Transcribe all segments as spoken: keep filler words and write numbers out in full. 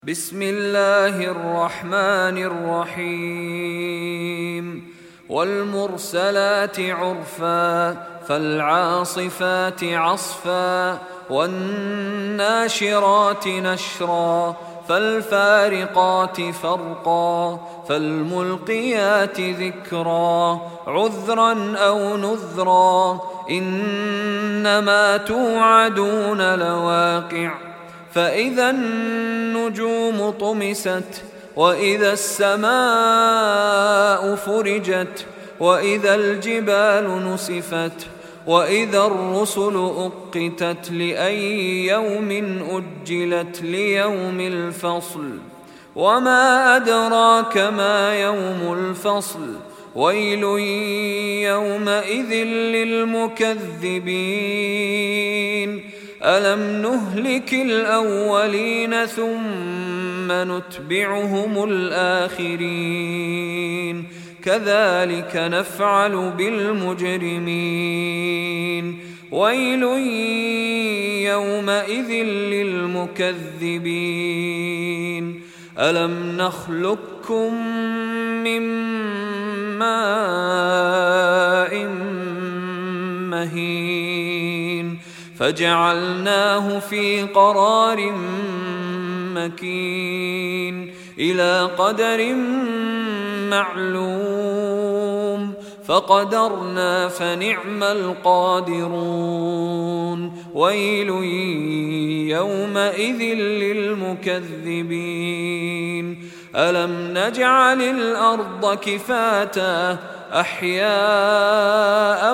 بسم الله الرحمن الرحيم والمرسلات عرفا فالعاصفات عصفا والناشرات نشرا فالفارقات فرقا فالملقيات ذكرا عذرا أو نذرا إنما توعدون لواقع فإذا النجوم طمست وإذا السماء فرجت وإذا الجبال نسفت وإذا الرسل أقتت لأي يوم أجلت ليوم الفصل وما أدراك ما يوم الفصل ويل يومئذ للمكذبين ألم نهلك الأولين ثم نتبعهم الآخرين كذلك نفعل بالمجرمين ويل يومئذ للمكذبين ألم نخلقكم من ماء مهين فجعلناه في قرار مكين إلى قدر معلوم فقدرنا فنعم القادرون ويل يومئذ للمكذبين ألم نجعل الأرض كفاتا أحياء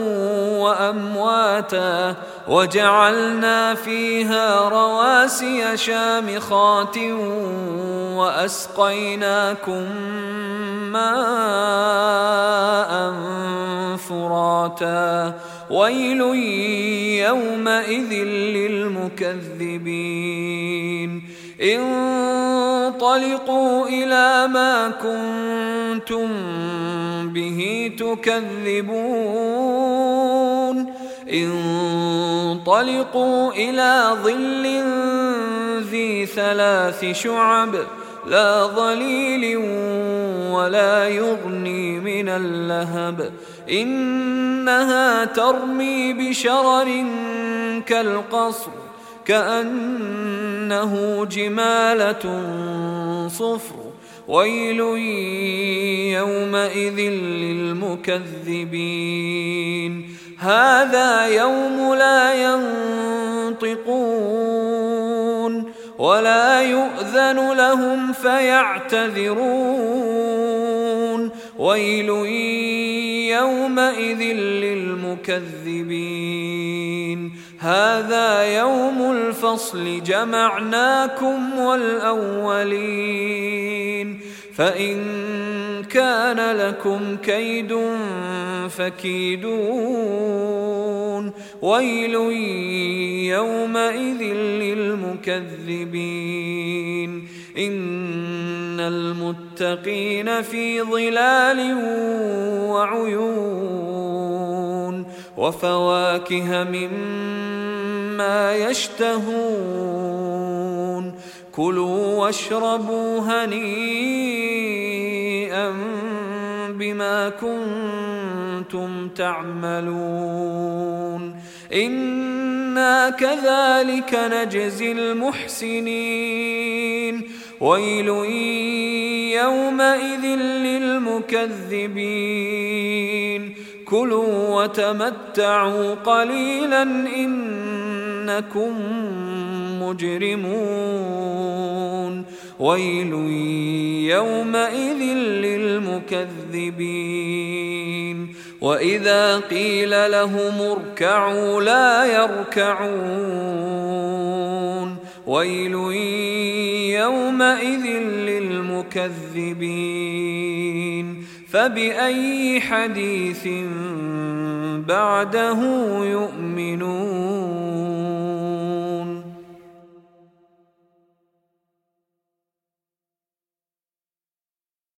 وأمواتا وجعلنا فيها رواسي شامخات وأسقيناكم ماء فراتا ويل يومئذ للمكذبين انطلقوا إلى ما كنتم به تكذبون انطلقوا إلى ظل ذي ثلاث شعب لا ظليل ولا يغني من اللهب إنها ترمي بشرر كالقصر كأنه جمالة صفر ويل يومئذ للمكذبين هذا يوم لا ينطقون ولا يؤذن لهم فيعتذرون ويل يومئذ للمكذبين هذا يوم الفصل جمعناكم والأولين فإن كان لكم كيد فكيدون ويل يومئذ للمكذبين إن المتقين في ظلال وعيون وفواكه مما يشتهون كلوا واشربوا هنيئا بما كنتم تعملون إنا كذلك نجزي المحسنين ويل يومئذ للمكذبين كلوا وتمتعوا قليلا إنكم مجرمون ويل يومئذ للمكذبين وإذا قيل لهم اركعوا لا يركعون ويل يومئذ للمكذبين فبأي حديث بعده يؤمنون